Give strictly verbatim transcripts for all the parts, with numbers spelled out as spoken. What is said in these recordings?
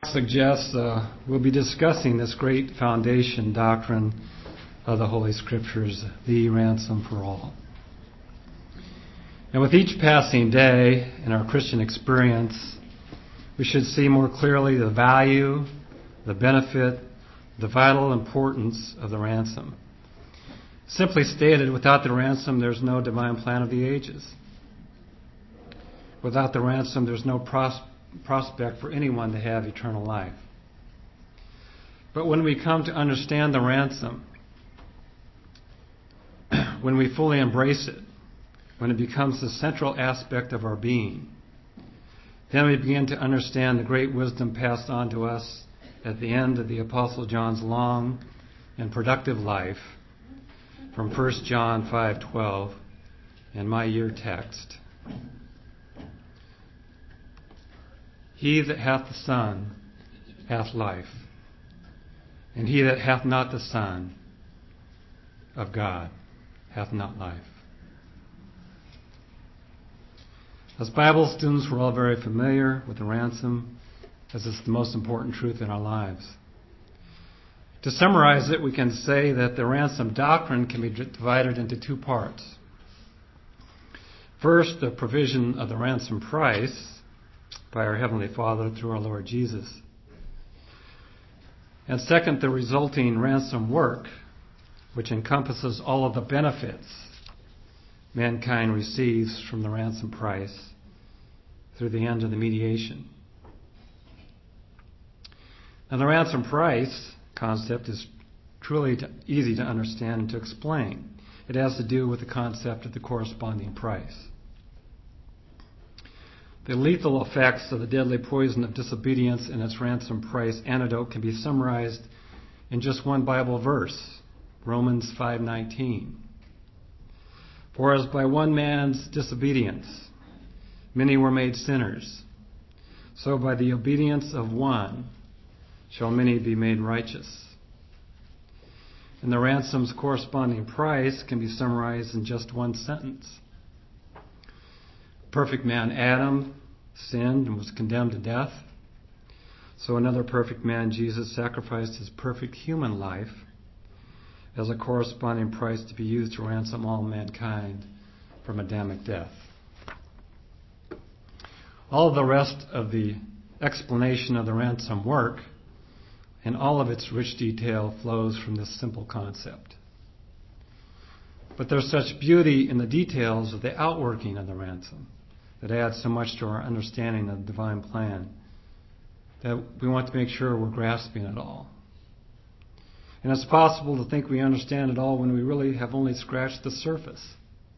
Suggests uh, we'll be discussing this great foundation doctrine of the Holy Scriptures, the ransom for all. And with each passing day in our Christian experience, we should see more clearly the value, the benefit, the vital importance of the ransom. Simply stated, without the ransom, there's no divine plan of the ages. Without the ransom, there's no pros- prospect for anyone to have eternal life. But when we come to understand the ransom, when we fully embrace it, when it becomes the central aspect of our being, then we begin to understand the great wisdom passed on to us at the end of the Apostle John's long and productive life from First John five twelve and my year text. He that hath the Son hath life, and he that hath not the Son of God hath not life. As Bible students, we're all very familiar with the ransom, as it's the most important truth in our lives. To summarize it, we can say that the ransom doctrine can be divided into two parts. First, the provision of the ransom price by our Heavenly Father through our Lord Jesus. And second, the resulting ransom work, which encompasses all of the benefits mankind receives from the ransom price through the end of the mediation. Now, the ransom price concept is truly easy to understand and to explain. It has to do with the concept of the corresponding price. The lethal effects of the deadly poison of disobedience and its ransom price antidote can be summarized in just one Bible verse, Romans five nineteen. For as by one man's disobedience many were made sinners, so by the obedience of one shall many be made righteous. And the ransom's corresponding price can be summarized in just one sentence. Perfect man Adam sinned and was condemned to death. So another perfect man, Jesus, sacrificed his perfect human life as a corresponding price to be used to ransom all mankind from Adamic death. All of the rest of the explanation of the ransom work and all of its rich detail flows from this simple concept. But there's such beauty in the details of the outworking of the ransom that adds so much to our understanding of the divine plan that we want to make sure we're grasping it all. And it's possible to think we understand it all when we really have only scratched the surface.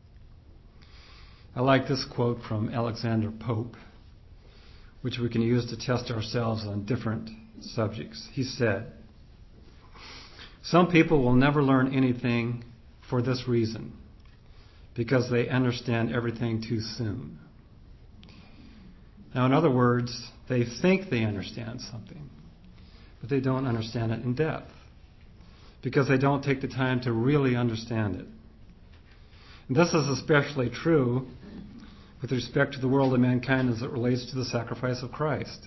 I like this quote from Alexander Pope, which we can use to test ourselves on different subjects. He said, "Some people will never learn anything for this reason, because they understand everything too soon." Now, in other words, they think they understand something, but they don't understand it in depth, because they don't take the time to really understand it. And this is especially true with respect to the world of mankind as it relates to the sacrifice of Christ.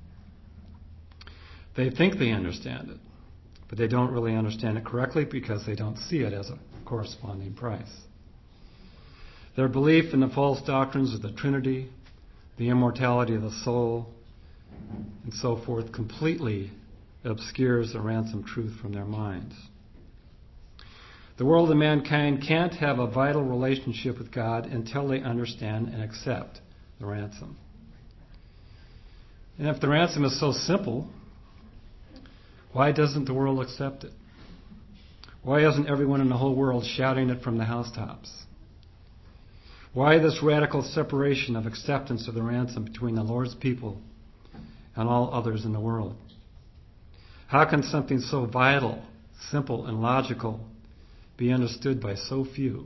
They think they understand it, but they don't really understand it correctly because they don't see it as a corresponding price. Their belief in the false doctrines of the Trinity, the immortality of the soul, and so forth completely obscures the ransom truth from their minds. The world of mankind can't have a vital relationship with God until they understand and accept the ransom. And if the ransom is so simple, why doesn't the world accept it? Why isn't everyone in the whole world shouting it from the housetops? Why this radical separation of acceptance of the ransom between the Lord's people and all others in the world? How can something so vital, simple, and logical be understood by so few?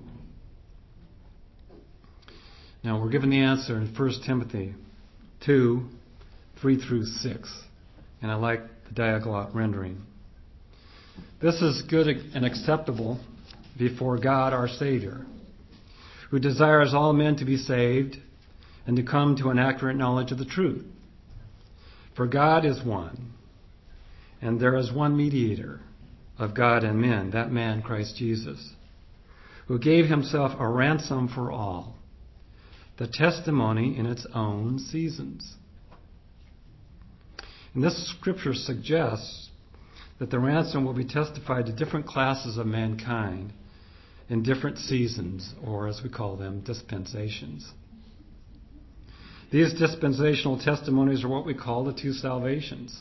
Now, we're given the answer in First Timothy two, three through six. And I like the Diaglott rendering. "This is good and acceptable before God our Savior, who desires all men to be saved and to come to an accurate knowledge of the truth. For God is one, And there is one mediator of God and men, that man Christ Jesus, who gave himself a ransom for all, the testimony in its own seasons. And this scripture suggests that the ransom will be testified to different classes of mankind in different seasons, or as we call them, dispensations. These dispensational testimonies are what we call the two salvations.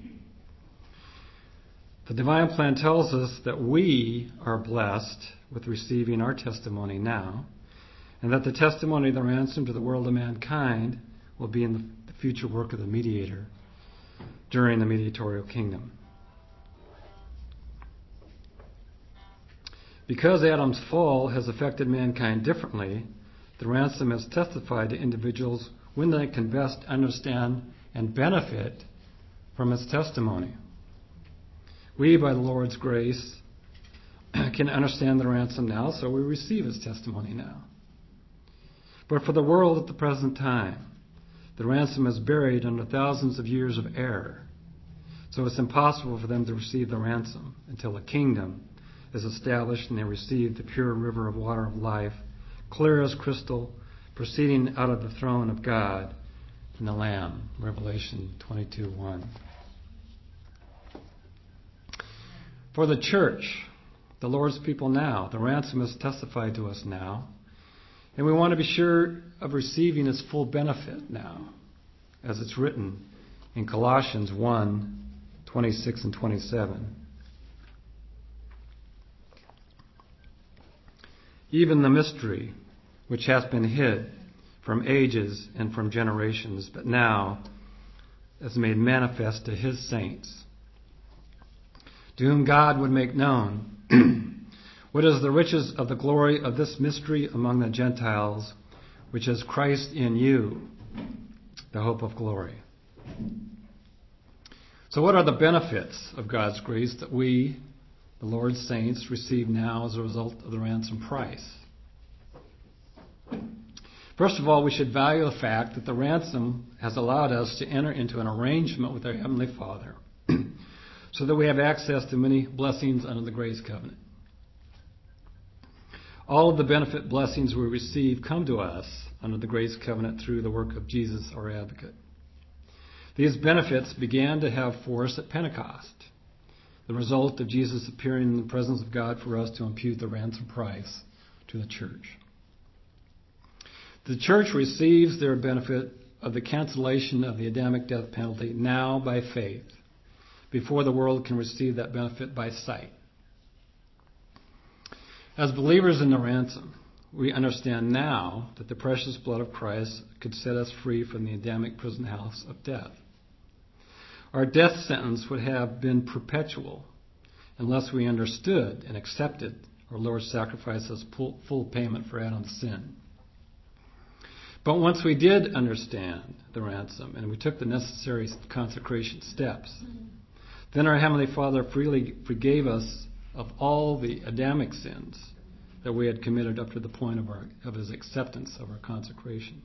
The divine plan tells us that we are blessed with receiving our testimony now, and that the testimony of the ransom to the world of mankind will be in the future work of the mediator during the mediatorial kingdom. Because Adam's fall has affected mankind differently, the ransom has testified to individuals when they can best understand and benefit from its testimony. We, by the Lord's grace, can understand the ransom now, so we receive his testimony now. But for the world at the present time, the ransom is buried under thousands of years of error, so it's impossible for them to receive the ransom until the kingdom is established and they receive the pure river of water of life, clear as crystal, proceeding out of the throne of God and the Lamb. Revelation twenty-two one. For the church, the Lord's people now, the ransom is testified to us now, and we want to be sure of receiving its full benefit now, as it's written in Colossians one twenty-six and twenty-seven. Even the mystery which hath been hid from ages and from generations, but now is made manifest to his saints, to whom God would make known what is the riches of the glory of this mystery among the Gentiles, which is Christ in you, the hope of glory. So what are the benefits of God's grace that we, the Lord's saints, receive now as a result of the ransom price? First of all, we should value the fact that the ransom has allowed us to enter into an arrangement with our Heavenly Father so that we have access to many blessings under the grace covenant. All of the benefit blessings we receive come to us under the grace covenant through the work of Jesus, our advocate. These benefits began to have force at Pentecost, the result of Jesus appearing in the presence of God for us to impute the ransom price to the church. The church receives their benefit of the cancellation of the Adamic death penalty now by faith, before the world can receive that benefit by sight. As believers in the ransom, we understand now that the precious blood of Christ could set us free from the Adamic prison house of death. Our death sentence would have been perpetual unless we understood and accepted our Lord's sacrifice as full payment for Adam's sin. But once we did understand the ransom and we took the necessary consecration steps, then our Heavenly Father freely forgave us of all the Adamic sins that we had committed up to the point of, our, of His acceptance of our consecration.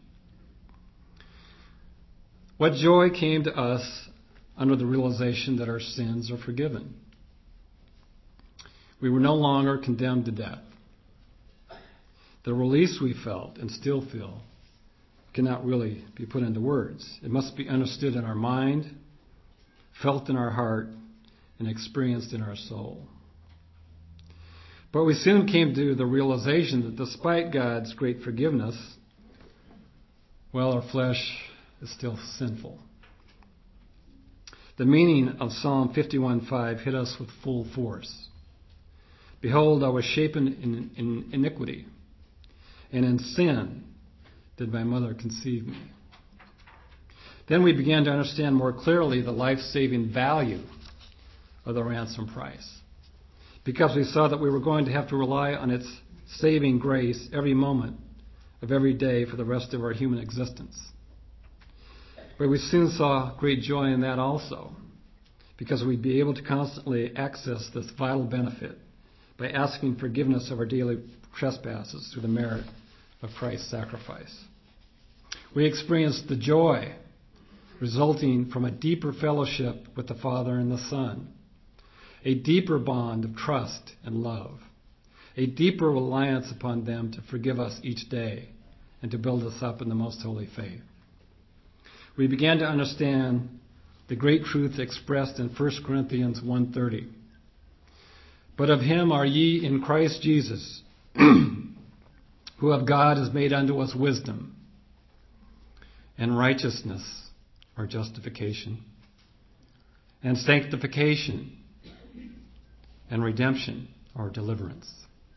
What joy came to us under the realization that our sins are forgiven. We were no longer condemned to death. The release we felt and still feel cannot really be put into words. It must be understood in our mind, felt in our heart, and experienced in our soul. But we soon came to the realization that despite God's great forgiveness, well, our flesh is still sinful. The meaning of Psalm fifty-one five hit us with full force. Behold, I was shapen in, in iniquity, and in sin did my mother conceive me. Then we began to understand more clearly the life-saving value of the ransom price, because we saw that we were going to have to rely on its saving grace every moment of every day for the rest of our human existence. But we soon saw great joy in that also, because we'd be able to constantly access this vital benefit by asking forgiveness of our daily trespasses through the merit of Christ's sacrifice. We experienced the joy resulting from a deeper fellowship with the Father and the Son, a deeper bond of trust and love, a deeper reliance upon them to forgive us each day and to build us up in the most holy faith. We began to understand the great truth expressed in First Corinthians one thirty. But of him are ye in Christ Jesus, who of God is made unto us wisdom and righteousness, or justification, and sanctification and redemption, or deliverance.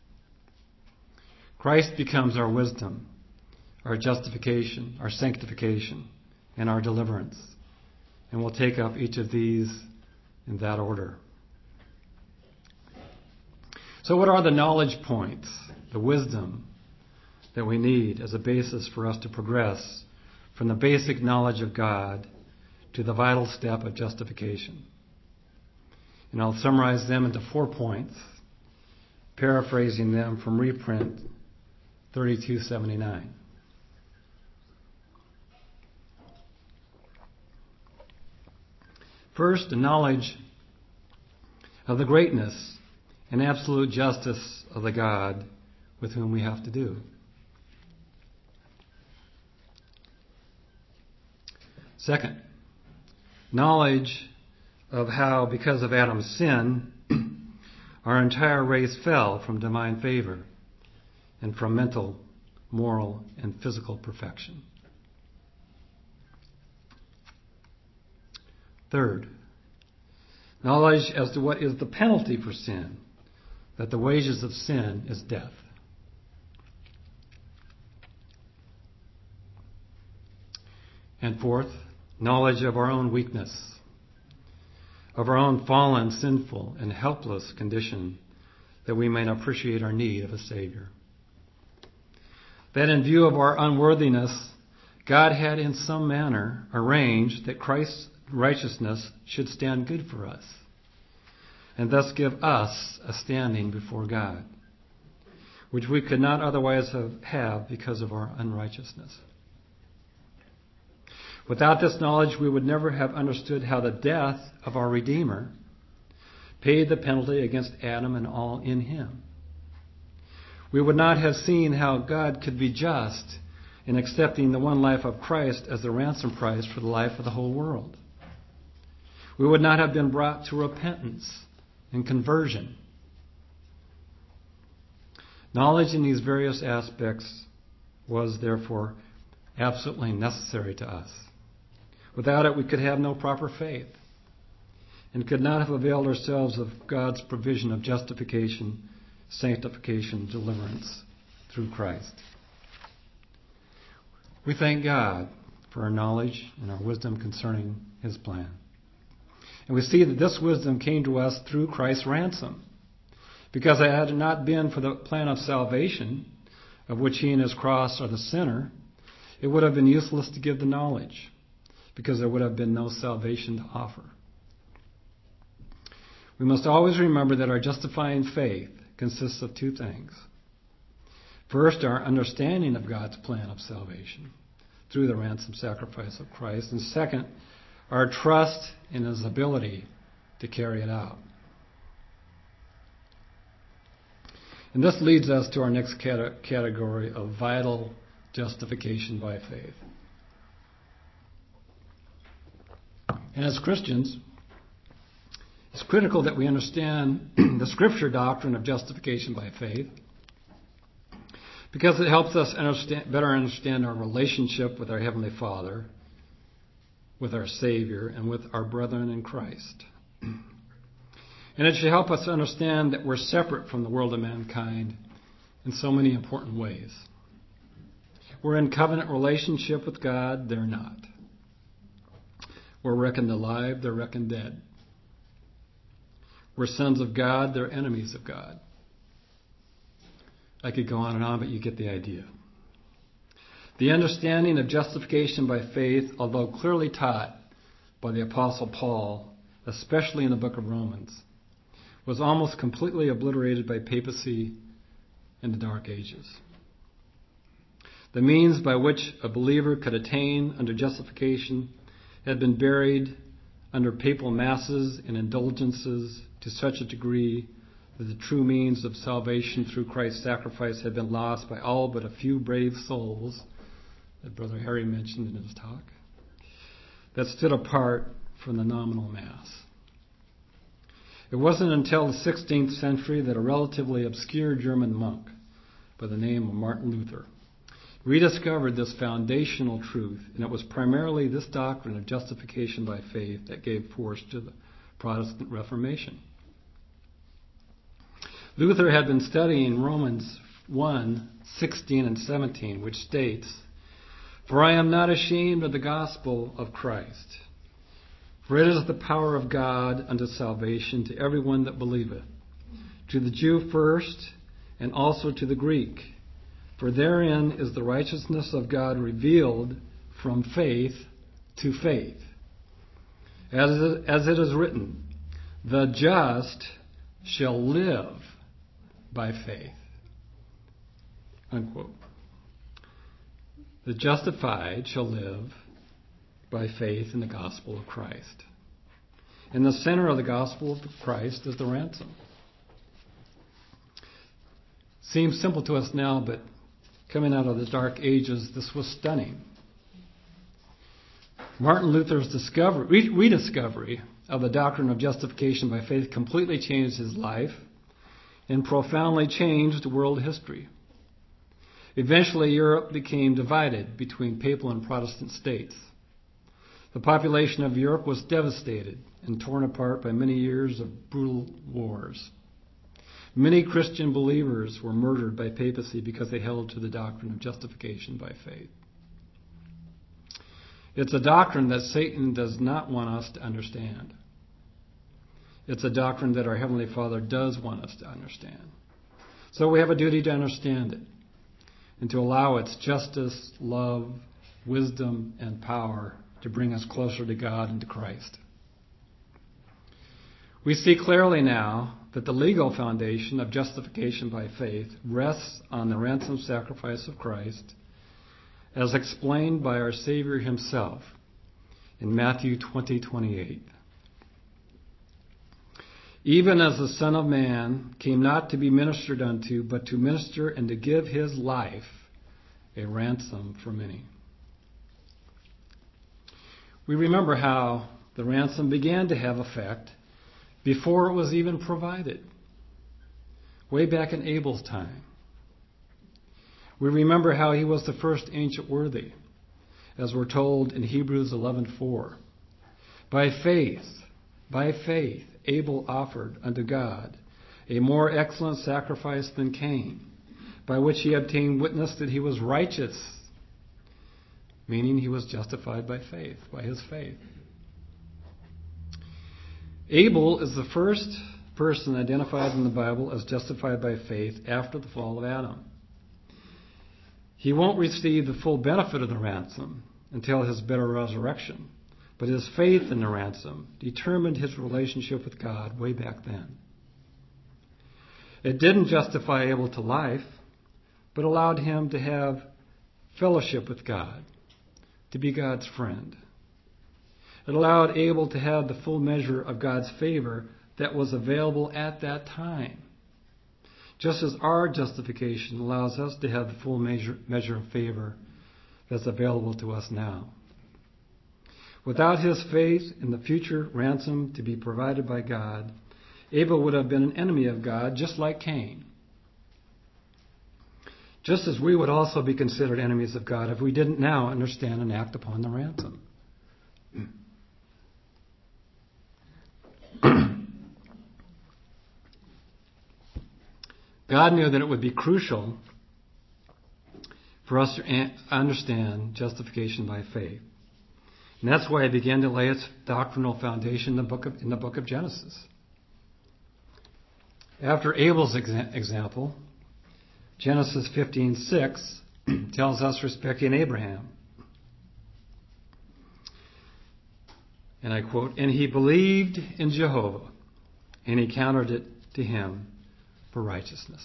Christ becomes our wisdom, our justification, our sanctification, and our deliverance. And we'll take up each of these in that order. So what are the knowledge points, the wisdom that we need as a basis for us to progress from the basic knowledge of God to the vital step of justification? And I'll summarize them into four points, paraphrasing them from reprint thirty-two seventy-nine. First, the knowledge of the greatness and absolute justice of the God with whom we have to do. Second, knowledge of how, because of Adam's sin, our entire race fell from divine favor and from mental, moral, and physical perfection. Third, knowledge as to what is the penalty for sin, that the wages of sin is death. And fourth, knowledge of our own weakness, of our own fallen, sinful, and helpless condition, that we may appreciate our need of a Savior. That in view of our unworthiness, God had in some manner arranged that Christ's righteousness should stand good for us, and thus give us a standing before God, which we could not otherwise have, have because of our unrighteousness. Without this knowledge, we would never have understood how the death of our Redeemer paid the penalty against Adam and all in him. We would not have seen how God could be just in accepting the one life of Christ as the ransom price for the life of the whole world. We would not have been brought to repentance and conversion. Knowledge in these various aspects was therefore absolutely necessary to us. Without it, we could have no proper faith and could not have availed ourselves of God's provision of justification, sanctification, deliverance through Christ. We thank God for our knowledge and our wisdom concerning His plan. And we see that this wisdom came to us through Christ's ransom. Because had it not been for the plan of salvation, of which He and His cross are the center, it would have been useless to give the knowledge, because there would have been no salvation to offer. We must always remember that our justifying faith consists of two things. First, our understanding of God's plan of salvation through the ransom sacrifice of Christ. And second, our trust in His ability to carry it out. And this leads us to our next cate- category of vital justification by faith. And as Christians, it's critical that we understand the Scripture doctrine of justification by faith, because it helps us understand, better understand our relationship with our Heavenly Father, with our Savior, and with our brethren in Christ. And it should help us understand that we're separate from the world of mankind in so many important ways. We're in covenant relationship with God, they're not. We're reckoned alive, they're reckoned dead. We're sons of God, they're enemies of God. I could go on and on, but you get the idea. The understanding of justification by faith, although clearly taught by the Apostle Paul, especially in the book of Romans, was almost completely obliterated by papacy in the Dark Ages. The means by which a believer could attain unto justification had been buried under papal masses and indulgences to such a degree that the true means of salvation through Christ's sacrifice had been lost by all but a few brave souls that Brother Harry mentioned in his talk, that stood apart from the nominal Mass. It wasn't until the sixteenth century that a relatively obscure German monk by the name of Martin Luther rediscovered this foundational truth, and it was primarily this doctrine of justification by faith that gave force to the Protestant Reformation. Luther had been studying Romans one, sixteen and seventeen, which states, "For I am not ashamed of the gospel of Christ, for it is the power of God unto salvation to everyone that believeth, to the Jew first, and also to the Greek. For therein is the righteousness of God revealed from faith to faith. As it, as it is written, the just shall live by faith." Unquote. The justified shall live by faith in the gospel of Christ. And the center of the gospel of Christ is the ransom. Seems simple to us now, but coming out of the Dark Ages, this was stunning. Martin Luther's discovery, rediscovery of the doctrine of justification by faith completely changed his life and profoundly changed world history. Eventually, Europe became divided between papal and Protestant states. The population of Europe was devastated and torn apart by many years of brutal wars. Many Christian believers were murdered by papacy because they held to the doctrine of justification by faith. It's a doctrine that Satan does not want us to understand. It's a doctrine that our Heavenly Father does want us to understand. So we have a duty to understand it and to allow its justice, love, wisdom, and power to bring us closer to God and to Christ. We see clearly now that the legal foundation of justification by faith rests on the ransom sacrifice of Christ, as explained by our Savior himself in Matthew twenty twenty-eight. Even as the Son of Man came not to be ministered unto, but to minister and to give his life a ransom for many. We remember how the ransom began to have effect before it was even provided, way back in Abel's time. We remember how he was the first ancient worthy, as we're told in Hebrews eleven four. By faith, by faith, Abel offered unto God a more excellent sacrifice than Cain, by which he obtained witness that he was righteous, meaning he was justified by faith, by his faith. Abel is the first person identified in the Bible as justified by faith after the fall of Adam. He won't receive the full benefit of the ransom until his better resurrection, but his faith in the ransom determined his relationship with God way back then. It didn't justify Abel to life, but allowed him to have fellowship with God, to be God's friend. It allowed Abel to have the full measure of God's favor that was available at that time, just as our justification allows us to have the full measure, measure of favor that's available to us now. Without his faith in the future ransom to be provided by God, Abel would have been an enemy of God, just like Cain. Just as we would also be considered enemies of God if we didn't now understand and act upon the ransom. God knew that it would be crucial for us to understand justification by faith. And that's why he began to lay its doctrinal foundation in the book of, in the book of Genesis. After Abel's exa- example, Genesis fifteen six tells us respecting Abraham. And I quote, "And he believed in Jehovah, and he counted it to him for righteousness."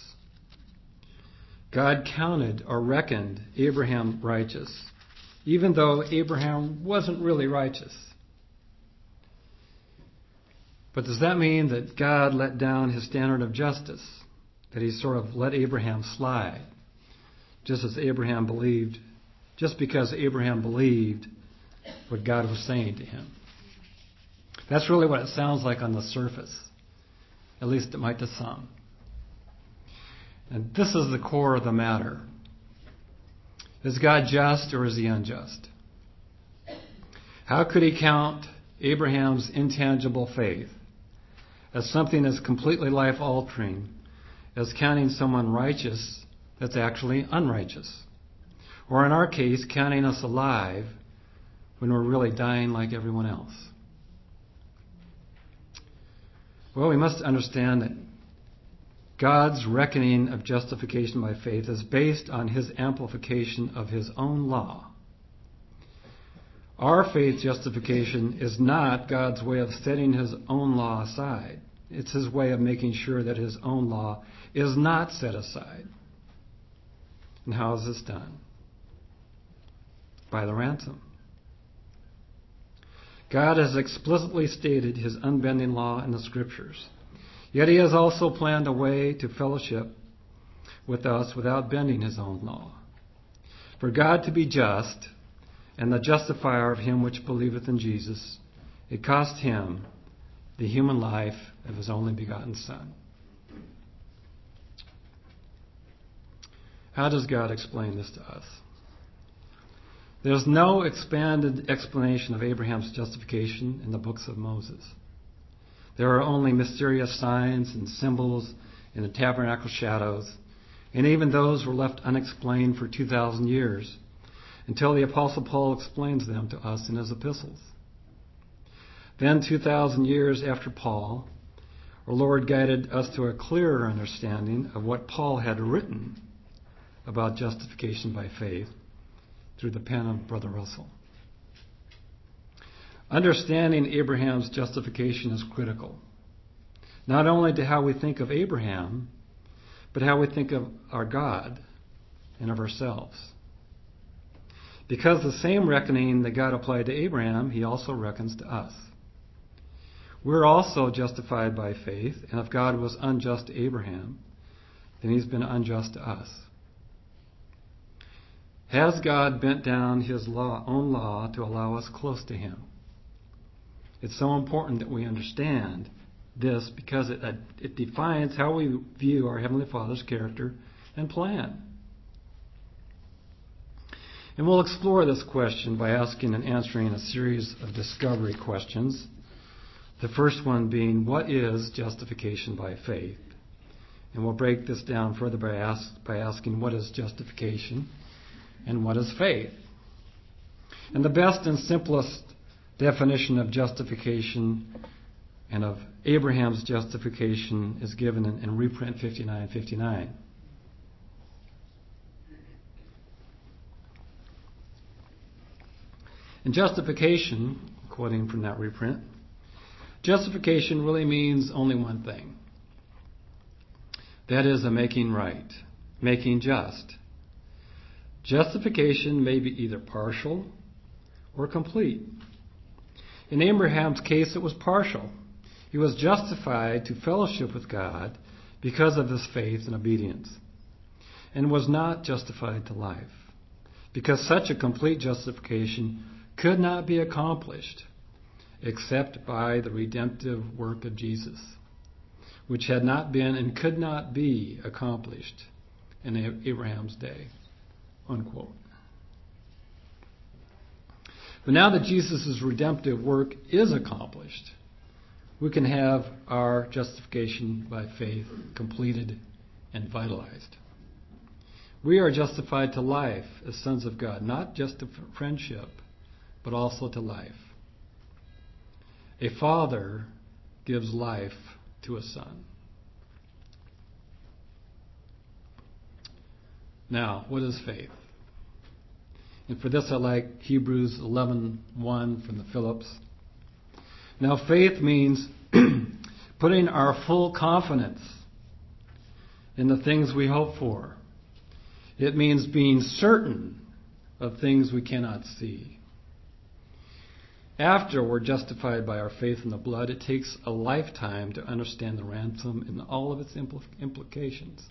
God counted or reckoned Abraham righteous, even though Abraham wasn't really righteous. But does that mean that God let down his standard of justice? That he sort of let Abraham slide? Just as Abraham believed, just because Abraham believed what God was saying to him. That's really what it sounds like on the surface. At least it might to some. And this is the core of the matter. Is God just or is he unjust? How could he count Abraham's intangible faith as something that's completely life-altering, as counting someone righteous that's actually unrighteous? Or in our case, counting us alive when we're really dying like everyone else? Well, we must understand that God's reckoning of justification by faith is based on his amplification of his own law. Our faith justification is not God's way of setting his own law aside. It's his way of making sure that his own law is not set aside. And how is this done? By the ransom. God has explicitly stated his unbending law in the Scriptures. Yet he has also planned a way to fellowship with us without bending his own law. For God to be just and the justifier of him which believeth in Jesus, it cost him the human life of his only begotten Son. How does God explain this to us? There's no expanded explanation of Abraham's justification in the books of Moses. There are only mysterious signs and symbols in the tabernacle shadows, and even those were left unexplained for two thousand years until the Apostle Paul explains them to us in his epistles. Then, two thousand years after Paul, our Lord guided us to a clearer understanding of what Paul had written about justification by faith through the pen of Brother Russell. Understanding Abraham's justification is critical, not only to how we think of Abraham, but how we think of our God and of ourselves. Because the same reckoning that God applied to Abraham, he also reckons to us. We're also justified by faith, and if God was unjust to Abraham, then he's been unjust to us. Has God bent down his law, own law to allow us close to him? It's so important that we understand this because it, it defines how we view our Heavenly Father's character and plan. And we'll explore this question by asking and answering a series of discovery questions. The first one being, what is justification by faith? And we'll break this down further by, ask, by asking, what is justification and what is faith? And the best and simplest definition of justification and of Abraham's justification is given in, in reprint fifty-nine fifty-nine. And justification, quoting from that reprint, justification really means only one thing. That is a making right, making just. Justification may be either partial or complete. In Abraham's case, it was partial. He was justified to fellowship with God because of his faith and obedience, and was not justified to life, because such a complete justification could not be accomplished except by the redemptive work of Jesus, which had not been and could not be accomplished in Abraham's day. Unquote. But now that Jesus' redemptive work is accomplished, we can have our justification by faith completed and vitalized. We are justified to life as sons of God, not just to friendship, but also to life. A father gives life to a son. Now, what is faith? And for this I like Hebrews eleven one from the Phillips. Now faith means putting our full confidence in the things we hope for. It means being certain of things we cannot see. After we're justified by our faith in the blood, it takes a lifetime to understand the ransom and all of its impl- implications.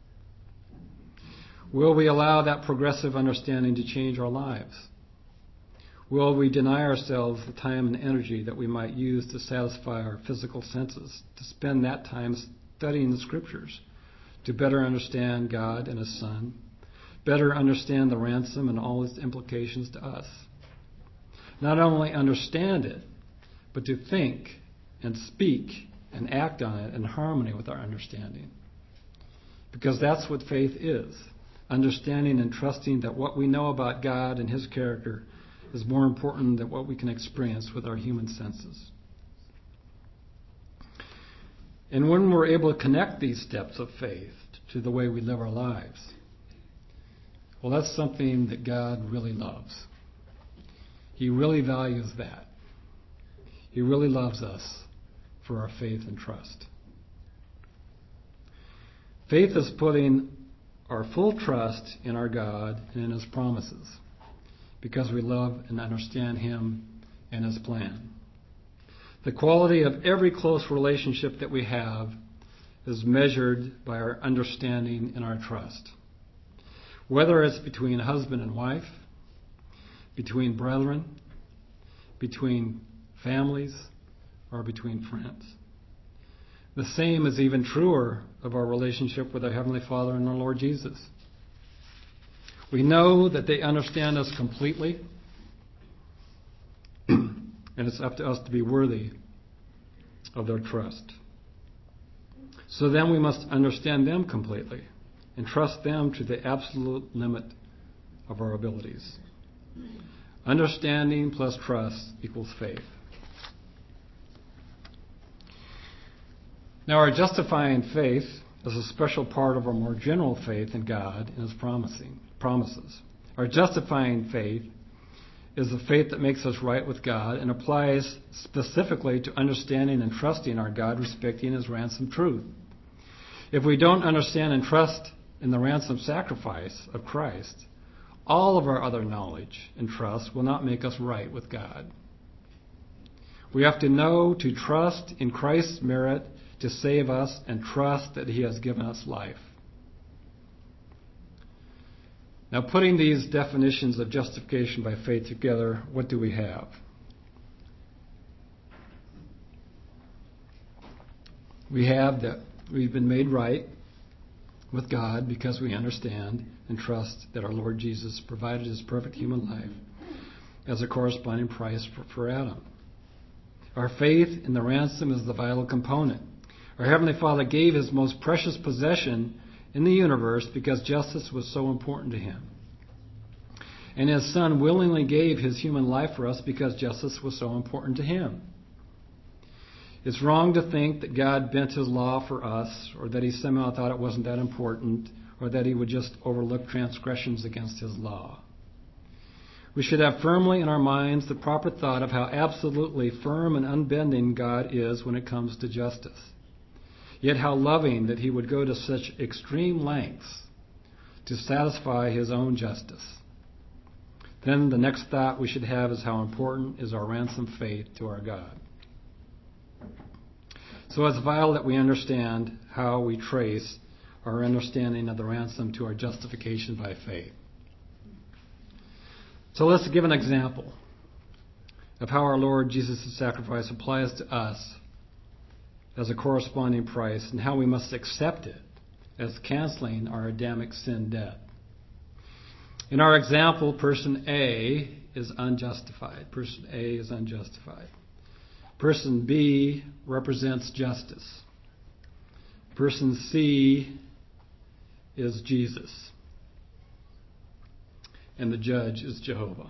Will we allow that progressive understanding to change our lives? Will we deny ourselves the time and energy that we might use to satisfy our physical senses, to spend that time studying the Scriptures, to better understand God and His Son, better understand the ransom and all its implications to us? Not only understand it, but to think and speak and act on it in harmony with our understanding. Because that's what faith is. Understanding and trusting that what we know about God and His character is more important than what we can experience with our human senses. And when we're able to connect these steps of faith to the way we live our lives, well, that's something that God really loves. He really values that. He really loves us for our faith and trust. Faith is putting our full trust in our God and in His promises because we love and understand Him and His plan. The quality of every close relationship that we have is measured by our understanding and our trust. Whether it's between husband and wife, between brethren, between families, or between friends. The same is even truer of our relationship with our Heavenly Father and our Lord Jesus. We know that they understand us completely, and it's up to us to be worthy of their trust. So then we must understand them completely and trust them to the absolute limit of our abilities. Understanding plus trust equals faith. Now, our justifying faith is a special part of our more general faith in God and His promising promises. Our justifying faith is the faith that makes us right with God and applies specifically to understanding and trusting our God, respecting His ransom truth. If we don't understand and trust in the ransom sacrifice of Christ, all of our other knowledge and trust will not make us right with God. We have to know to trust in Christ's merit to save us and trust that He has given us life. Now, putting these definitions of justification by faith together, what do we have? We have that we've been made right with God because we understand and trust that our Lord Jesus provided His perfect human life as a corresponding price for, for Adam. Our faith in the ransom is the vital component. Our Heavenly Father gave His most precious possession in the universe because justice was so important to Him. And His Son willingly gave His human life for us because justice was so important to Him. It's wrong to think that God bent His law for us, or that He somehow thought it wasn't that important, or that He would just overlook transgressions against His law. We should have firmly in our minds the proper thought of how absolutely firm and unbending God is when it comes to justice. Yet how loving that He would go to such extreme lengths to satisfy His own justice. Then the next thought we should have is how important is our ransom faith to our God. So it's vital that we understand how we trace our understanding of the ransom to our justification by faith. So let's give an example of how our Lord Jesus' sacrifice applies to us as a corresponding price and how we must accept it as canceling our Adamic sin debt. In our example, person A is unjustified. Person A is unjustified. Person B represents justice. Person C is Jesus. And the judge is Jehovah.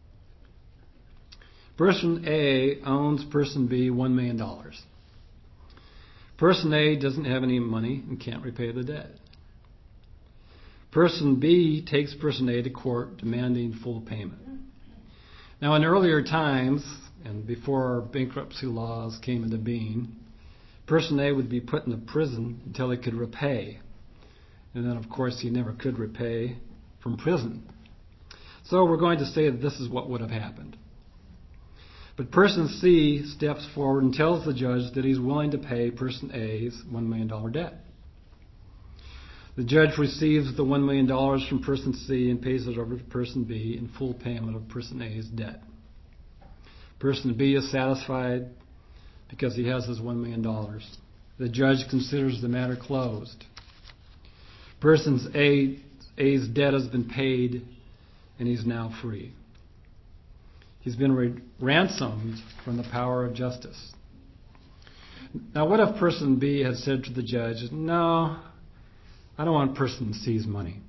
Person A owns person B one million dollars. Person A doesn't have any money and can't repay the debt. Person B takes person A to court demanding full payment. Now, in earlier times, and before bankruptcy laws came into being, person A would be put into prison until he could repay. And then, of course, he never could repay from prison. So we're going to say that this is what would have happened. But person C steps forward and tells the judge that he's willing to pay person A's one million dollars debt. The judge receives the one million dollars from person C and pays it over to person B in full payment of person A's debt. Person B is satisfied because he has his one million dollars. The judge considers the matter closed. Person A, A's debt has been paid and he's now free. He's been re- ransomed from the power of justice. Now, what if person B had said to the judge, no, I don't want person C's money.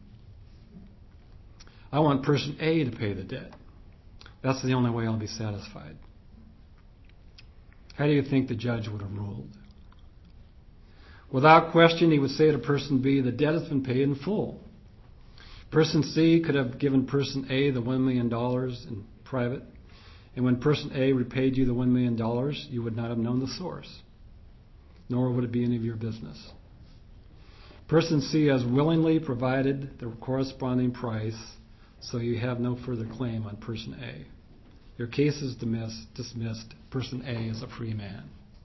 I want person A to pay the debt. That's the only way I'll be satisfied. How do you think the judge would have ruled? Without question, he would say to person B, the debt has been paid in full. Person C could have given person A the one million dollars in private, and when person A repaid you the one million dollars, you would not have known the source, nor would it be any of your business. Person C has willingly provided the corresponding price, so you have no further claim on person A. Your case is dismissed. Person A is a free man.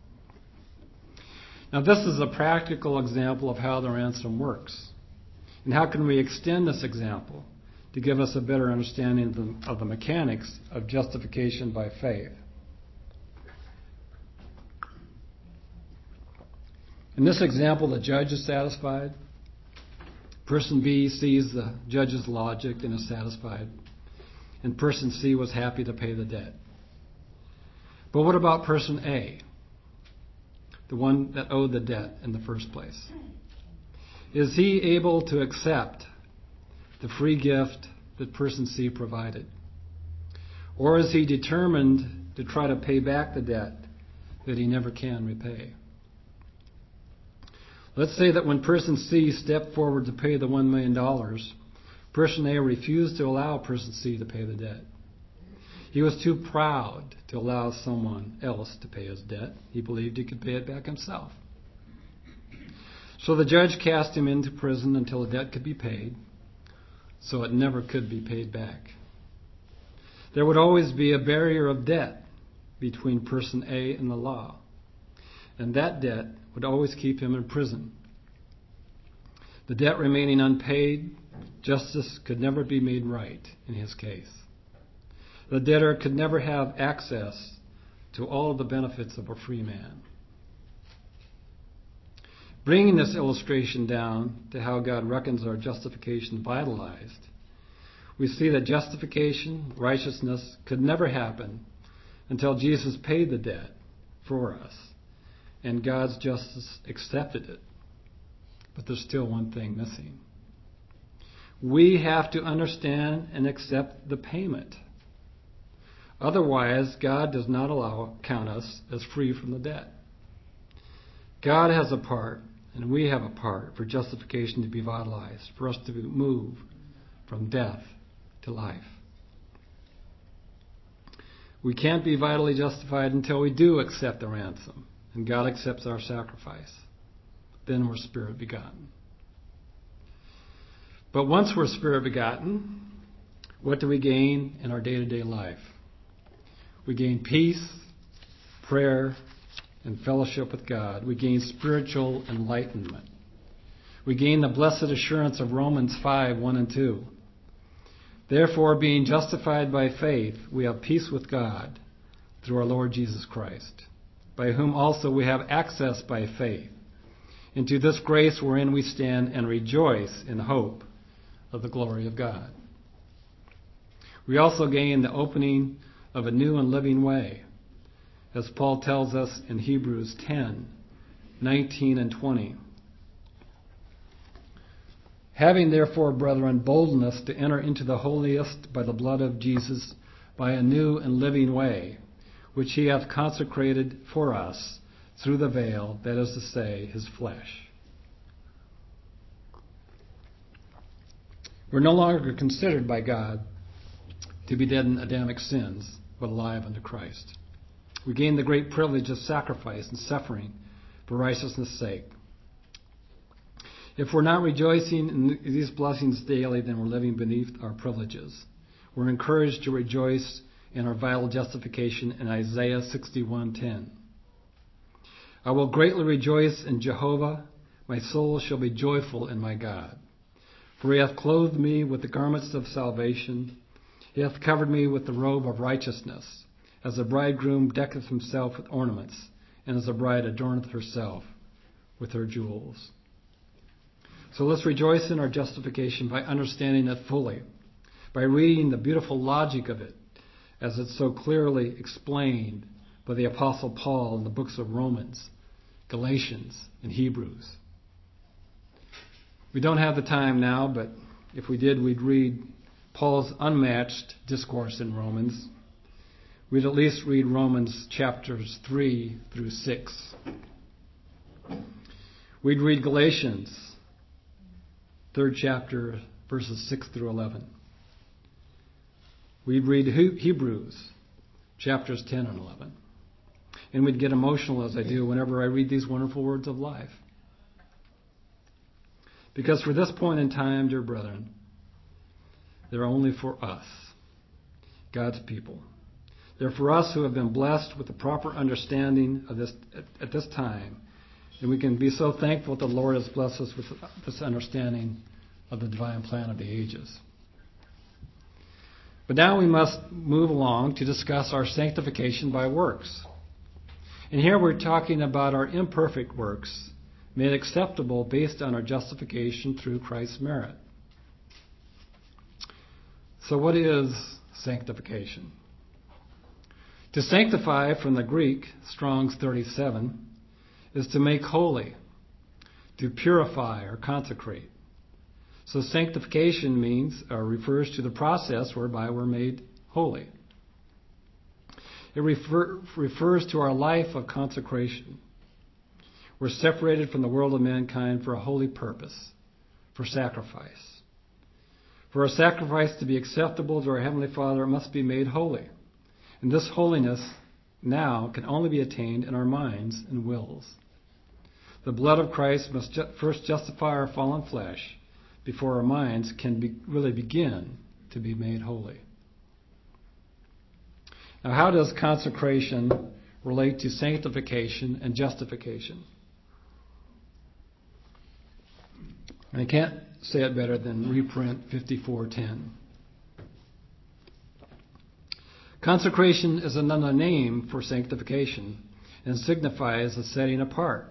Now, this is a practical example of how the ransom works. And how can we extend this example to give us a better understanding of the, of the mechanics of justification by faith? In this example, the judge is satisfied. Person B sees the judge's logic and is satisfied. And person C was happy to pay the debt. But what about person A, the one that owed the debt in the first place? Is he able to accept the free gift that person C provided? Or is he determined to try to pay back the debt that he never can repay? Let's say that when person C stepped forward to pay the one million dollars, person A refused to allow person C to pay the debt. He was too proud to allow someone else to pay his debt. He believed he could pay it back himself. So the judge cast him into prison until the debt could be paid, so it never could be paid back. There would always be a barrier of debt between person A and the law, and that debt would always keep him in prison. The debt remaining unpaid, justice could never be made right in his case. The debtor could never have access to all of the benefits of a free man. Bringing this illustration down to how God reckons our justification vitalized, we see that justification, righteousness, could never happen until Jesus paid the debt for us, and God's justice accepted it. But there's still one thing missing. We have to understand and accept the payment. Otherwise, God does not allow count us as free from the debt. God has a part, and we have a part for justification to be vitalized, for us to move from death to life. We can't be vitally justified until we do accept the ransom, and God accepts our sacrifice. Then we're spirit begotten. But once we're spirit begotten, what do we gain in our day-to-day life? We gain peace, prayer, and fellowship with God. We gain spiritual enlightenment. We gain the blessed assurance of Romans five, one and two. Therefore, being justified by faith, we have peace with God through our Lord Jesus Christ, by whom also we have access by faith into this grace wherein we stand and rejoice in hope of the glory of God. We also gain the opening of a new and living way, as Paul tells us in Hebrews ten, nineteen and twenty. Having therefore, brethren, boldness to enter into the holiest by the blood of Jesus, by a new and living way, which he hath consecrated for us through the veil, that is to say, his flesh. We're no longer considered by God to be dead in Adamic sins, but alive unto Christ. We gain the great privilege of sacrifice and suffering for righteousness' sake. If we're not rejoicing in these blessings daily, then we're living beneath our privileges. We're encouraged to rejoice and our vital justification in Isaiah sixty-one ten. I will greatly rejoice in Jehovah. My soul shall be joyful in my God. For he hath clothed me with the garments of salvation. He hath covered me with the robe of righteousness, as a bridegroom decketh himself with ornaments, and as a bride adorneth herself with her jewels. So let's rejoice in our justification by understanding it fully, by reading the beautiful logic of it, as it's so clearly explained by the Apostle Paul in the books of Romans, Galatians, and Hebrews. We don't have the time now, but if we did, we'd read Paul's unmatched discourse in Romans. We'd at least read Romans chapters three through six. We'd read Galatians, third chapter, verses six through eleven. We'd read Hebrews, chapters ten and eleven. And we'd get emotional, as I do whenever I read these wonderful words of life. Because for this point in time, dear brethren, they're only for us, God's people. They're for us who have been blessed with the proper understanding of this at, at this time. And we can be so thankful that the Lord has blessed us with this understanding of the divine plan of the ages. But now we must move along to discuss our sanctification by works. And here we're talking about our imperfect works made acceptable based on our justification through Christ's merit. So what is sanctification? To sanctify, from the Greek, Strong's thirty-seven, is to make holy, to purify or consecrate. So sanctification means or refers to the process whereby we're made holy. It refer, refers to our life of consecration. We're separated from the world of mankind for a holy purpose, for sacrifice. For a sacrifice to be acceptable to our Heavenly Father, it must be made holy. And this holiness now can only be attained in our minds and wills. The blood of Christ must ju- first justify our fallen flesh before our minds can be, really begin to be made holy. Now, how does consecration relate to sanctification and justification? I can't say it better than reprint fifty-four ten. Consecration is another name for sanctification and signifies a setting apart.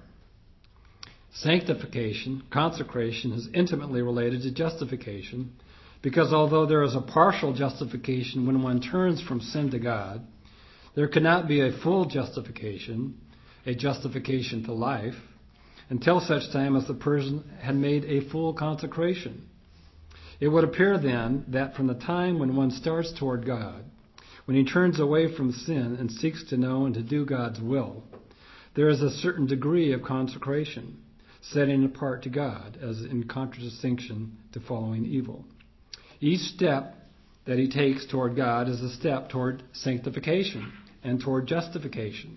Sanctification, consecration, is intimately related to justification because although there is a partial justification when one turns from sin to God, there cannot be a full justification, a justification to life, until such time as the person had made a full consecration. It would appear then that from the time when one starts toward God, when he turns away from sin and seeks to know and to do God's will, there is a certain degree of consecration, setting apart to God, as in contradistinction to following evil. Each step that he takes toward God is a step toward sanctification and toward justification.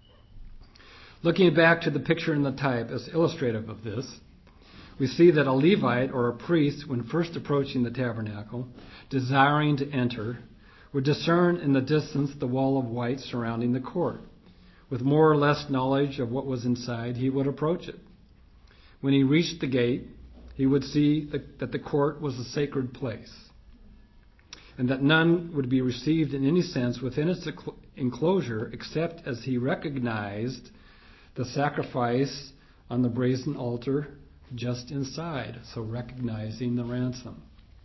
Looking back to the picture in the type as illustrative of this, we see that a Levite or a priest, when first approaching the tabernacle, desiring to enter, would discern in the distance the wall of white surrounding the court. With more or less knowledge of what was inside, he would approach it. When he reached the gate, he would see that the court was a sacred place, and that none would be received in any sense within its enclosure except as he recognized the sacrifice on the brazen altar just inside, so recognizing the ransom.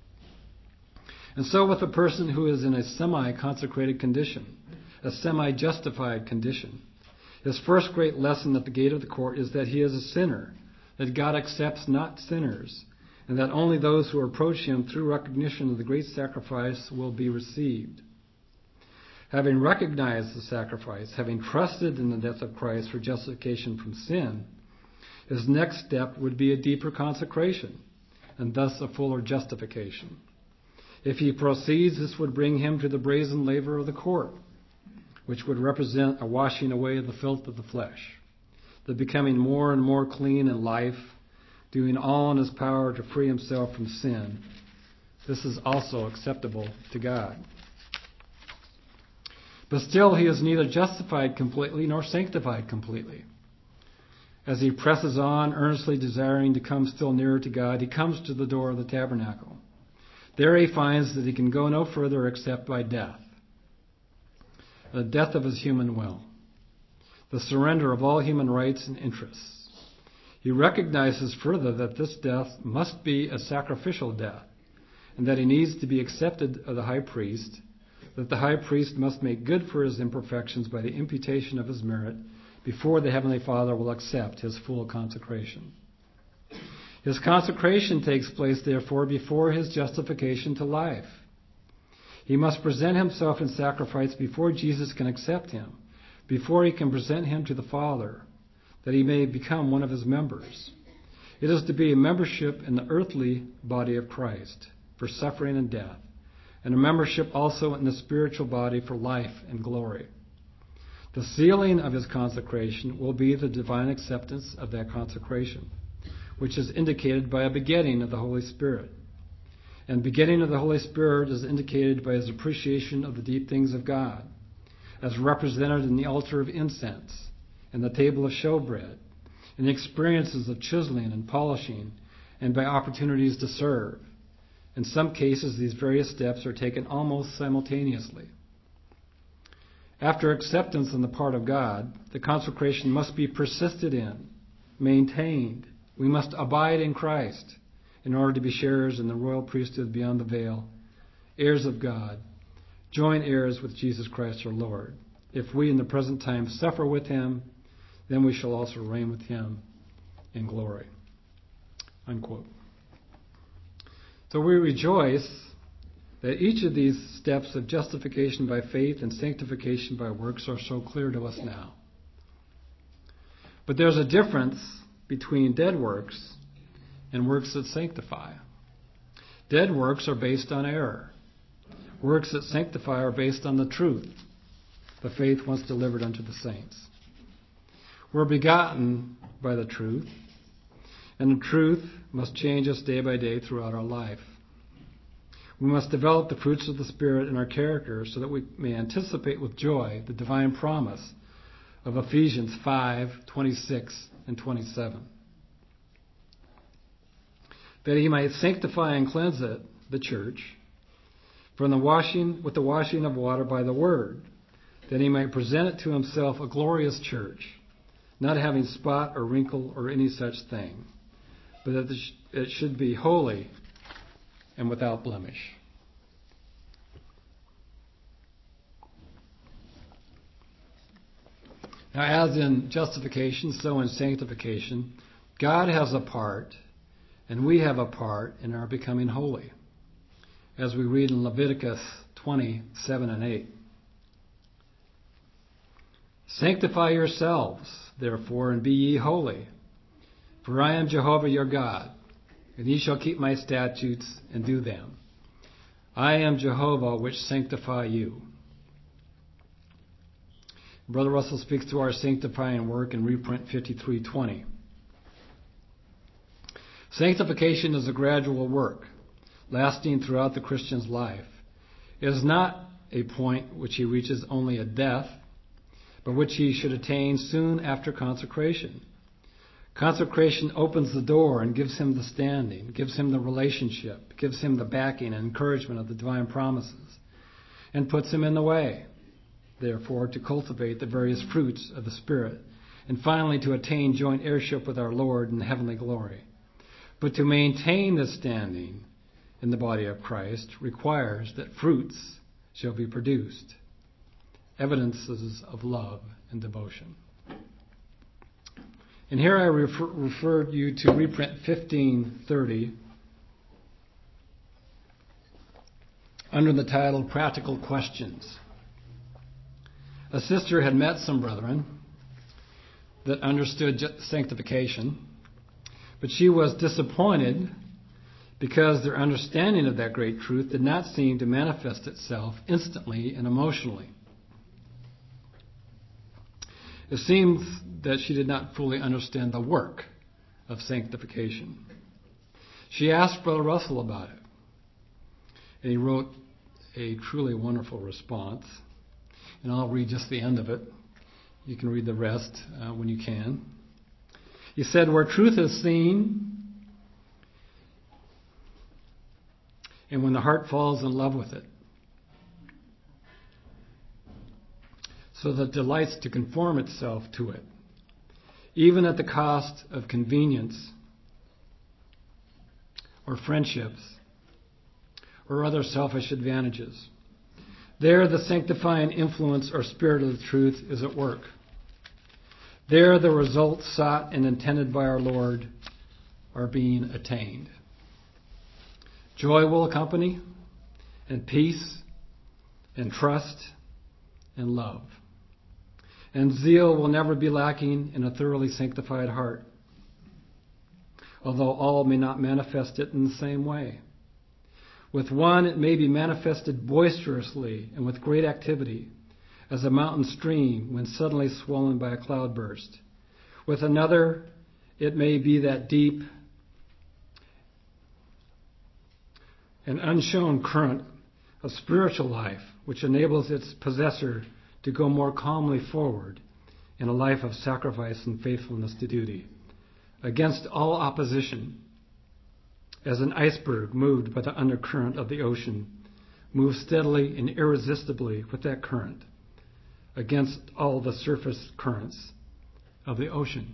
And so with a person who is in a semi-consecrated condition, a semi-justified condition, his first great lesson at the gate of the court is that he is a sinner, that God accepts not sinners, and that only those who approach him through recognition of the great sacrifice will be received. Having recognized the sacrifice, having trusted in the death of Christ for justification from sin, his next step would be a deeper consecration, and thus a fuller justification. If he proceeds, this would bring him to the brazen laver of the court, which would represent a washing away of the filth of the flesh, the becoming more and more clean in life, doing all in his power to free himself from sin. This is also acceptable to God. But still he is neither justified completely nor sanctified completely. As he presses on, earnestly desiring to come still nearer to God, he comes to the door of the tabernacle. There he finds that he can go no further except by death. The death of his human will. The surrender of all human rights and interests. He recognizes further that this death must be a sacrificial death, and that he needs to be accepted of the high priest, that the high priest must make good for his imperfections by the imputation of his merit before the Heavenly Father will accept his full consecration. His consecration takes place, therefore, before his justification to life. He must present himself in sacrifice before Jesus can accept him, before he can present him to the Father, that he may become one of his members. It is to be a membership in the earthly body of Christ for suffering and death, and a membership also in the spiritual body for life and glory. The sealing of his consecration will be the divine acceptance of that consecration, which is indicated by a begetting of the Holy Spirit. And begetting of the Holy Spirit is indicated by his appreciation of the deep things of God, as represented in the altar of incense, and the table of showbread, in the experiences of chiseling and polishing, and by opportunities to serve. In some cases, these various steps are taken almost simultaneously. After acceptance on the part of God, the consecration must be persisted in, maintained. We must abide in Christ in order to be sharers in the royal priesthood beyond the veil, heirs of God, joint heirs with Jesus Christ our Lord. If we in the present time suffer with him, then we shall also reign with him in glory. Unquote. So we rejoice that each of these steps of justification by faith and sanctification by works are so clear to us now. But there's a difference between dead works and works that sanctify. Dead works are based on error. Works that sanctify are based on the truth, the faith once delivered unto the saints. We're begotten by the truth, and the truth must change us day by day throughout our life. We must develop the fruits of the Spirit in our character so that we may anticipate with joy the divine promise of Ephesians five, twenty-six and twenty-seven. That he might sanctify and cleanse it, the church, from the washing with the washing of water by the word, that he might present it to himself a glorious church, not having spot or wrinkle or any such thing, but that it should be holy and without blemish. Now, as in justification, so in sanctification, God has a part, and we have a part in our becoming holy, as we read in Leviticus twenty, seven and eight. Sanctify yourselves, therefore, and be ye holy, for I am Jehovah your God, and ye shall keep my statutes and do them. I am Jehovah which sanctify you. Brother Russell speaks to our sanctifying work in reprint fifty-three twenty. Sanctification is a gradual work, lasting throughout the Christian's life. It is not a point which he reaches only at death, but which he should attain soon after consecration. Consecration opens the door and gives him the standing, gives him the relationship, gives him the backing and encouragement of the divine promises, and puts him in the way, therefore, to cultivate the various fruits of the Spirit, and finally to attain joint heirship with our Lord in heavenly glory. But to maintain this standing in the body of Christ requires that fruits shall be produced, evidences of love and devotion. And here I refer, referred you to reprint fifteen thirty under the title Practical Questions. A sister had met some brethren that understood sanctification, but she was disappointed because their understanding of that great truth did not seem to manifest itself instantly and emotionally. It seems that she did not fully understand the work of sanctification. She asked Brother Russell about it, and he wrote a truly wonderful response. And I'll read just the end of it. You can read the rest uh, when you can. He said, where truth is seen, and when the heart falls in love with it, so that it delights to conform itself to it, even at the cost of convenience or friendships or other selfish advantages. There the sanctifying influence or spirit of the truth is at work. There the results sought and intended by our Lord are being attained. Joy will accompany, and peace, and trust, and love. And zeal will never be lacking in a thoroughly sanctified heart, although all may not manifest it in the same way. With one, it may be manifested boisterously and with great activity, as a mountain stream when suddenly swollen by a cloudburst. With another, it may be that deep and unshown current of spiritual life which enables its possessor to go more calmly forward in a life of sacrifice and faithfulness to duty, against all opposition, as an iceberg moved by the undercurrent of the ocean moves steadily and irresistibly with that current against all the surface currents of the ocean.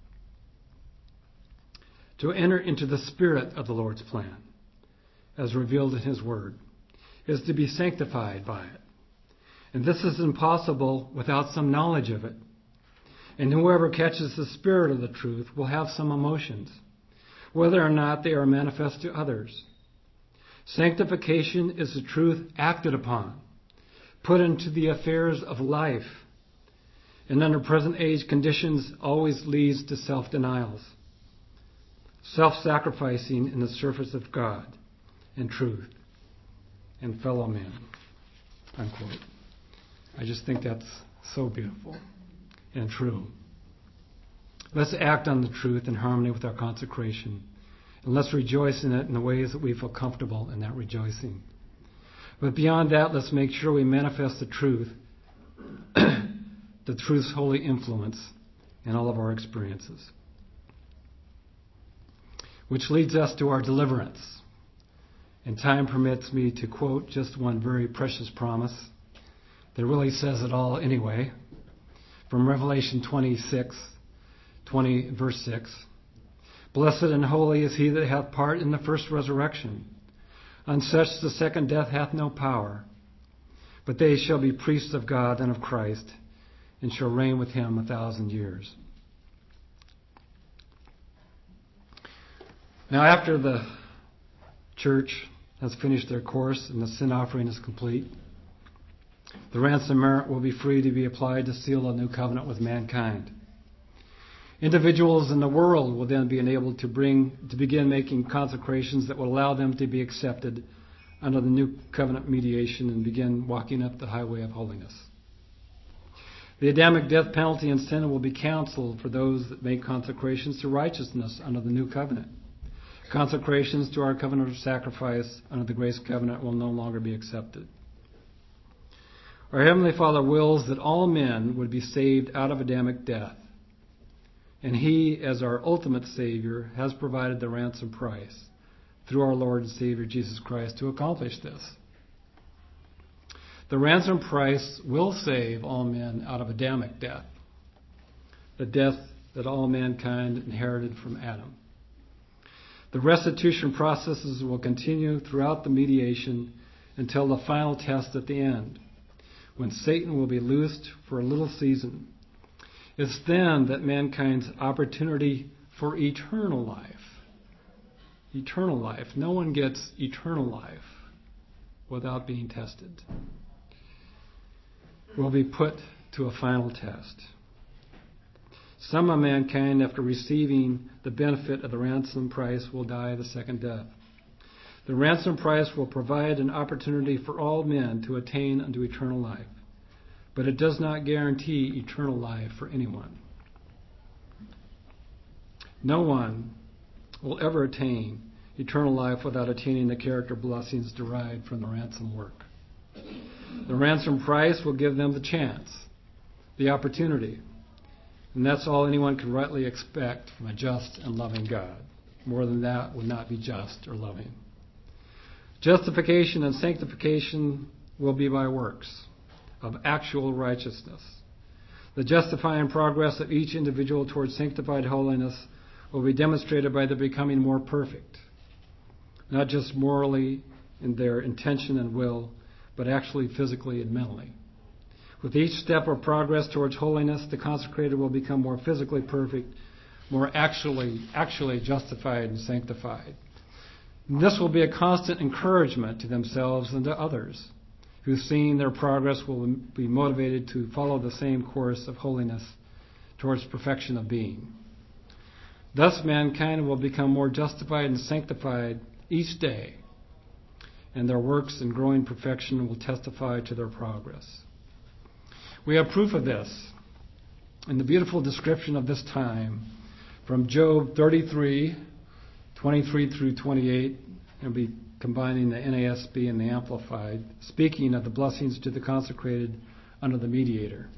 To enter into the spirit of the Lord's plan, as revealed in His Word, is to be sanctified by it. And this is impossible without some knowledge of it. And whoever catches the spirit of the truth will have some emotions, whether or not they are manifest to others. Sanctification is the truth acted upon, put into the affairs of life, and under present age conditions always leads to self-denials, self-sacrificing in the service of God and truth and fellow men. Unquote. I just think that's so beautiful and true. Let's act on the truth in harmony with our consecration, and let's rejoice in it in the ways that we feel comfortable in that rejoicing. But beyond that, let's make sure we manifest the truth, the truth's holy influence in all of our experiences. Which leads us to our deliverance. And time permits me to quote just one very precious promise that really says it all anyway. From Revelation twenty-six, twenty, verse six. Blessed and holy is he that hath part in the first resurrection. On such the second death hath no power. But they shall be priests of God and of Christ, and shall reign with him a thousand years. Now after the church has finished their course and the sin offering is complete, the ransom merit will be free to be applied to seal a new covenant with mankind. Individuals in the world will then be enabled to bring to begin making consecrations that will allow them to be accepted under the new covenant mediation and begin walking up the highway of holiness. The Adamic death penalty and sin will be counseled for those that make consecrations to righteousness under the new covenant. Consecrations to our covenant of sacrifice under the grace covenant will no longer be accepted. Our Heavenly Father wills that all men would be saved out of Adamic death. And He, as our ultimate Savior, has provided the ransom price through our Lord and Savior Jesus Christ to accomplish this. The ransom price will save all men out of Adamic death, the death that all mankind inherited from Adam. The restitution processes will continue throughout the mediation until the final test at the end, when Satan will be loosed for a little season. It's then that mankind's opportunity for eternal life, eternal life, no one gets eternal life without being tested, will be put to a final test. Some of mankind, after receiving the benefit of the ransom price, will die the second death. The ransom price will provide an opportunity for all men to attain unto eternal life, but it does not guarantee eternal life for anyone. No one will ever attain eternal life without attaining the character blessings derived from the ransom work. The ransom price will give them the chance, the opportunity. And that's all anyone can rightly expect from a just and loving God. More than that would not be just or loving. Justification and sanctification will be by works of actual righteousness. The justifying progress of each individual towards sanctified holiness will be demonstrated by their becoming more perfect, not just morally in their intention and will, but actually physically and mentally. With each step of progress towards holiness, the consecrated will become more physically perfect, more actually, actually justified and sanctified. And this will be a constant encouragement to themselves and to others, who, seeing their progress, will be motivated to follow the same course of holiness towards perfection of being. Thus, mankind will become more justified and sanctified each day, and their works in growing perfection will testify to their progress. We have proof of this in the beautiful description of this time from Job thirty-three, twenty-three through twenty-eight, and be combining the N A S B and the Amplified, speaking of the blessings to the consecrated under the mediator.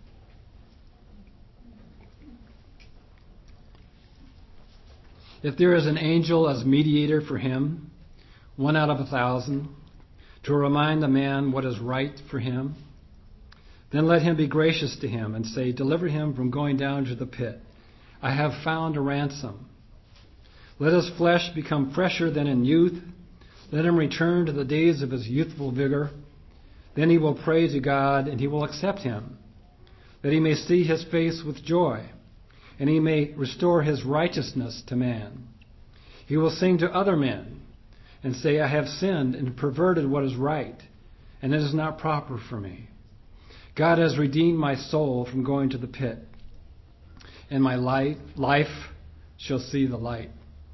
If there is an angel as mediator for him, one out of a thousand, to remind the man what is right for him, then let him be gracious to him and say, deliver him from going down to the pit. I have found a ransom. Let his flesh become fresher than in youth. Let him return to the days of his youthful vigor. Then he will pray to God, and he will accept him, that he may see his face with joy, and he may restore his righteousness to man. He will sing to other men and say, I have sinned and perverted what is right, and it is not proper for me. God has redeemed my soul from going to the pit, and my life, life shall see the light.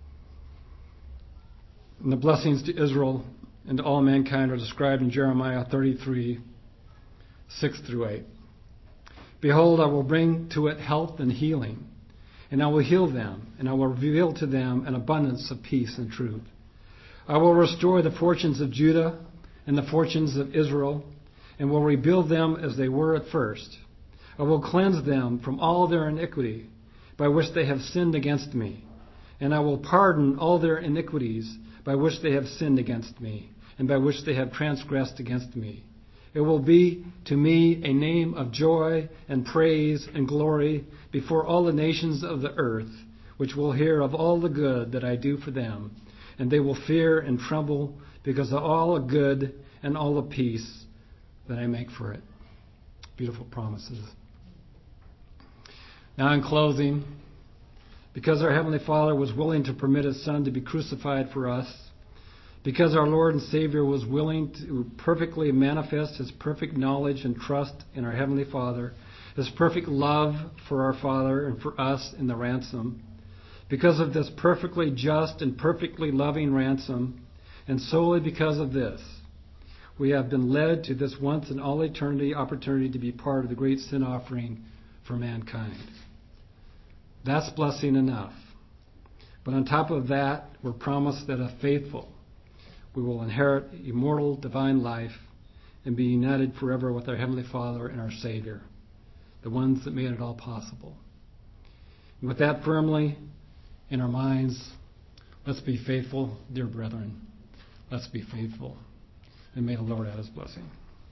And the blessings to Israel and to all mankind are described in Jeremiah thirty-three, six through eight. Behold, I will bring to it health and healing, and I will heal them, and I will reveal to them an abundance of peace and truth. I will restore the fortunes of Judah and the fortunes of Israel, and will rebuild them as they were at first. I will cleanse them from all their iniquity by which they have sinned against me, and I will pardon all their iniquities by which they have sinned against me, and by which they have transgressed against me. It will be to me a name of joy and praise and glory before all the nations of the earth, which will hear of all the good that I do for them, and they will fear and tremble because of all the good and all the peace that I make for it. Beautiful promises. Now in closing, because our Heavenly Father was willing to permit His Son to be crucified for us, because our Lord and Savior was willing to perfectly manifest His perfect knowledge and trust in our Heavenly Father, His perfect love for our Father and for us in the ransom, because of this perfectly just and perfectly loving ransom, and solely because of this, we have been led to this once in all eternity opportunity to be part of the great sin offering for mankind. That's blessing enough. But on top of that, we're promised that if faithful, we will inherit immortal divine life and be united forever with our Heavenly Father and our Savior, the ones that made it all possible. And with that firmly in our minds, let's be faithful, dear brethren. Let's be faithful. And may the Lord add His blessing.